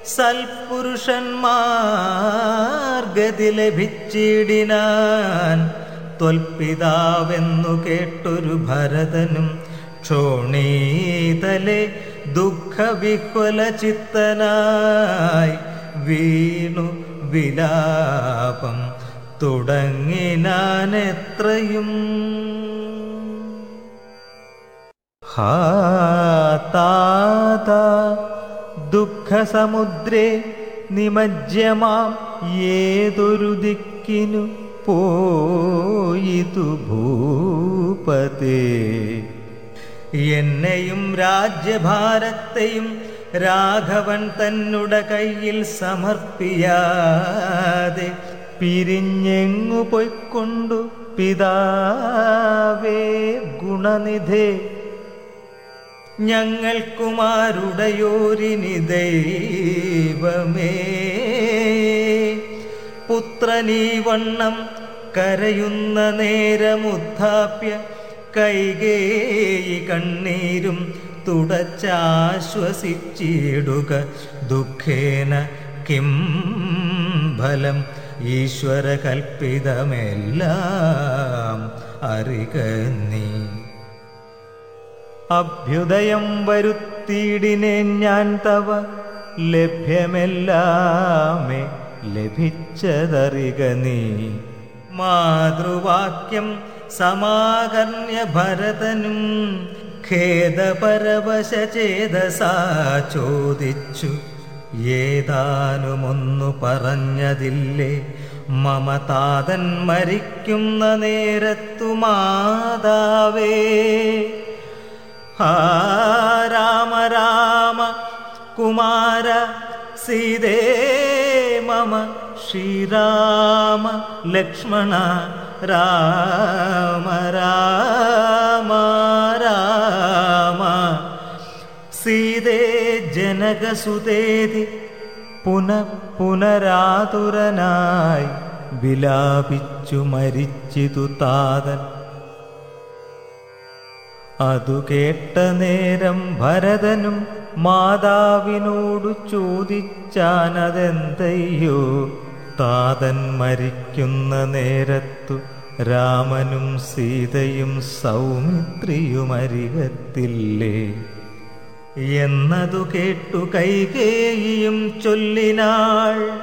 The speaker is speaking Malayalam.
സൽപുരുഷന്മാർ ഗതി ലഭിച്ചിടിനാൻ. ത്വൽപിതാവെന്നു കേട്ടൊരു ഭരതനും ക്ഷോണീതലെ ദുഃഖവിഹ്വല ചിത്തനായി വീണു വിലാപം തുടങ്ങിനാനെത്രയും. ഹാ താത ദുഃഖസമുദ്രേ നിമജ്യമാം ഏതൊരു ദിക്കിനു പോയിതു ഭൂപതേ. എന്നെയും രാജ്യഭാരത്തെയും രാഘവൻ തന്നുടെ കയ്യിൽ സമർപ്പിയാതെ പിരിഞ്ഞെങ്ങു പൊയ്ക്കൊണ്ടു പിതാവേ ഗുണനിധേ. ഞങ്ങൾക്കുമാരുടയോരിനി ദൈവമേ. പുത്രനീ വണ്ണം കരയുന്ന നേരമുദ്ധാപ്യ കൈകേയി കണ്ണീരും തുടച്ചാശ്വസിച്ചിടുക. ദുഃഖേന കിം ഫലം ഈശ്വര കൽപ്പിതമെല്ലാം അറിക നീ. അഭ്യുദയം വരുത്തിയിടിനേൻ ഞാൻ തവ, ലഭ്യമെല്ലാമേ ലഭിച്ചതറിക നീ. മാതൃവാക്യം സമാകർണ്യ ഭരതനും ഖേദപരവശചേതസാ ചോദിച്ചു. ഏതാനുമൊന്നു പറഞ്ഞതില്ലേ മമ താതൻ മരിക്കുന്ന നേരത്തു മാതാവേ. ഹാ രാമ രാമ കുമാര സീതേ മമ ശ്രീരാമ ലക്ഷ്മണ രാമ രാമ രാമ. സീതേ ജനകസുതേതി പുനരാതുരനായി വിലാപിച്ചു മരിച്ചിതു താതൻ. അതു കേട്ട നേരം ഭരതനും മാതാവിനോടു ചോദിച്ചാനതെന്തയ്യോ. താതൻ മരിക്കുന്ന നേരത്തു രാമനും സീതയും സൗമിത്രിയുമരികത്തില്ലേ എന്നതു കേട്ടു കൈകേയിയും ചൊല്ലിനാൾ.